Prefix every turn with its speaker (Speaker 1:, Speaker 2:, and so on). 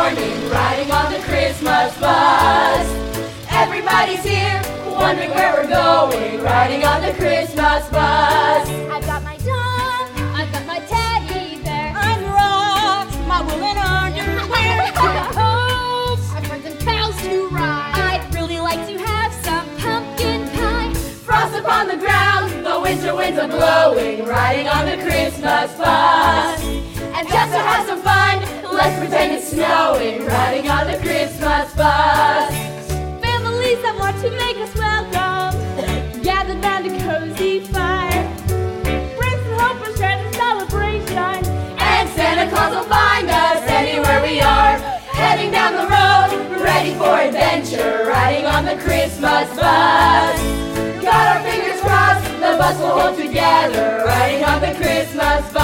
Speaker 1: morning, riding on the Christmas bus. Everybody's here, wondering where we're going, riding on the Christmas bus.
Speaker 2: I've got my dog, I've got my teddy bear,
Speaker 3: I'm rocks, my woolen underwear.
Speaker 2: hopes, I've heard some cows to ride. I'd really like to have some pumpkin pie.
Speaker 1: Frost upon the ground, the winter winds are blowing, riding on the Christmas bus. And just to have some fun, let's pretend it's snowing, riding on the Christmas bus.
Speaker 2: Families that want to make us welcome, gathered round a cozy fire. Friends and hope are sharing the celebration,
Speaker 1: And Santa Claus will find us anywhere we are, heading down the road, ready for adventure, riding on the Christmas bus. Got our fingers crossed, the bus will hold together, riding on the Christmas bus.